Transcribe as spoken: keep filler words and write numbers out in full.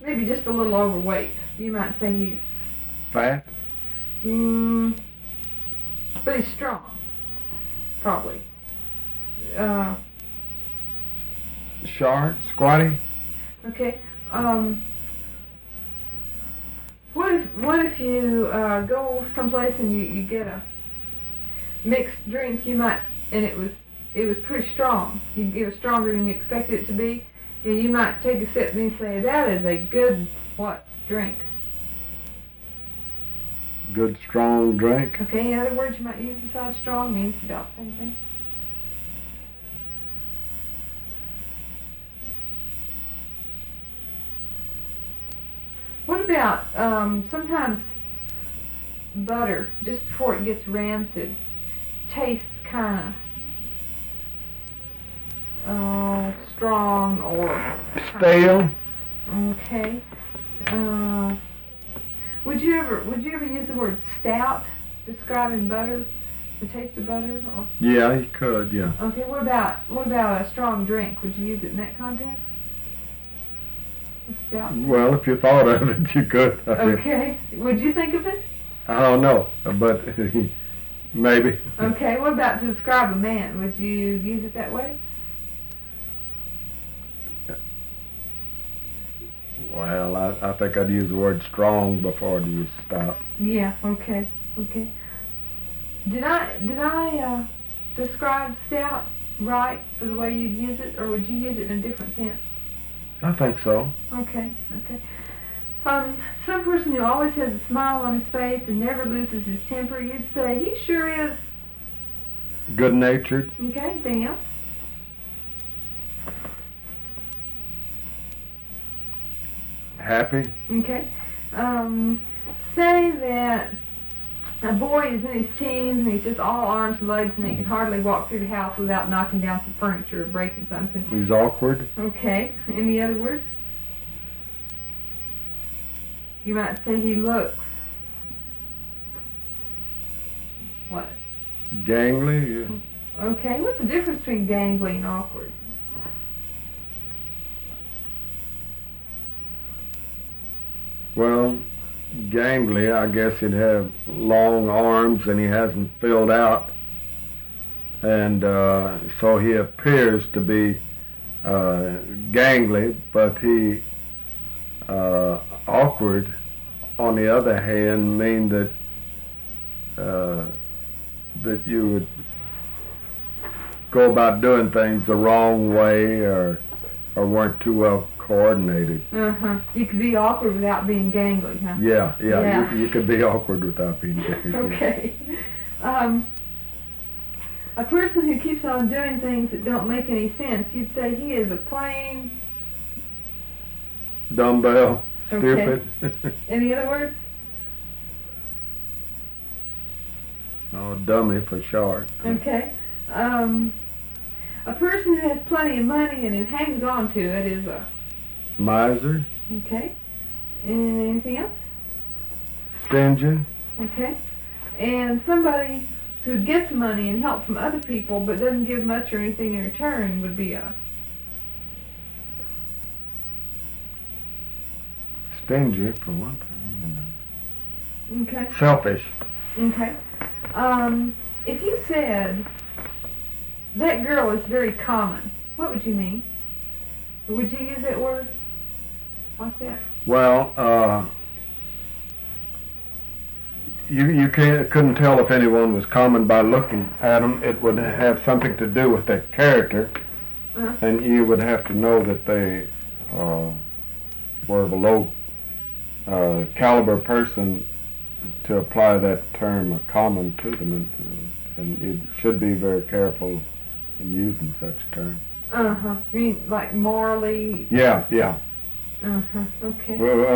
maybe just a little overweight. You might say he's fat. Mm, but he's strong, probably. Uh, Short, squatty. okay. Um, what if what if you uh, go someplace and you, you get a mixed drink? You might, and it was it was pretty strong. You get it stronger than you expected it to be, and you might take a sip and you say, "That is a good what drink?" Good strong drink. Okay. Any other words you might use besides strong? Means about the same thing. What about um, sometimes butter, just before it gets rancid, tastes kind of uh, strong or Stale. Okay. Uh, would you ever would you ever use the word stout describing butter, the taste of butter? Or, Yeah, you could. Yeah. okay. What about what about a strong drink? Would you use it in that context? A stout. Well, if you thought of it, you could. Okay. Would you think of it? I don't know, but maybe. Okay, what about to describe a man? Would you use it that way? Well, I, I think I'd use the word strong before I'd use stout. Yeah, okay, okay. Did I, did I uh, describe stout right for the way you'd use it, or would you use it in a different sense? I think so. Okay, okay. Um, some person who always has a smile on his face and never loses his temper, you'd say, he sure is. Good-natured. Okay, anything else? Happy. Okay. Um, say that a boy is in his teens and he's just all arms and legs and he can hardly walk through the house without knocking down some furniture or breaking something. He's awkward. Okay. Any other words? You might say he looks... what? Gangly. Okay. What's the difference between gangly and awkward? Well, gangly, I guess he'd have long arms and he hasn't filled out. And uh, so he appears to be uh, gangly, but he, uh, awkward, on the other hand, mean that uh, that you would go about doing things the wrong way or or weren't too well coordinated. Uh-huh. You could be awkward without being gangly, huh? Yeah, yeah, Yeah. You, you could be awkward without being gangly. Okay. Um, a person who keeps on doing things that don't make any sense, you'd say he is a plain... Dumbbell, Okay. stupid. Any other words? Oh, dummy for short. Okay. Um, a person who has plenty of money and who hangs on to it is a... Miser, Okay. Anything else? stingy, Okay. And somebody who gets money and help from other people but doesn't give much or anything in return would be a... stingy for one thing. Okay. Selfish. Okay. Um, if you said, that girl is very common, what would you mean? Would you use that word like that? Well, uh, you you can't couldn't tell if anyone was common by looking at them. It would have something to do with their character, Uh-huh. and you would have to know that they uh, were of a low uh, caliber person to apply that term uh, common to them, and, and you should be very careful in using such terms. Uh-huh. You mean like morally? Yeah, yeah. Uh-huh. Okay. Well,